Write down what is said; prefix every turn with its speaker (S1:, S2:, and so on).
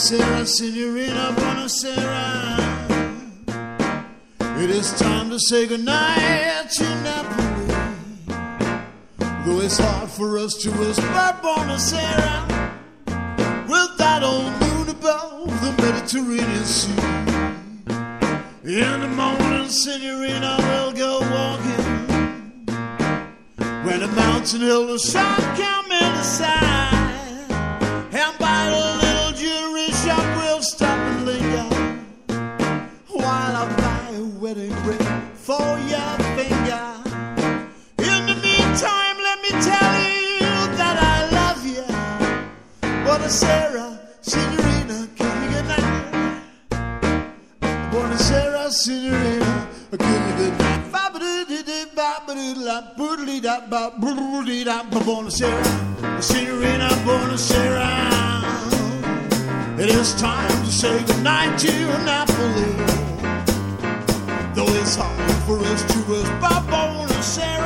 S1: Buonasera, Signorina, buonasera. It is time to say goodnight to Napoli. Though it's hard for us to whisper buonasera with that old moon above the Mediterranean Sea. In the morning, Signorina, we'll go walking when the mountain hill the sun come in the side, and by the little jewelry shop we'll stop and linger while I buy a wedding ring for your finger. In the meantime, let me tell you that I love you. Buonasera, Signorina, kiss me goodnight. Buonasera, Signorina, kiss me goodnight. Buonasera, Signorina, buonasera. It is time to say goodnight to Napoli. Though it's hard for us to whisper buonasera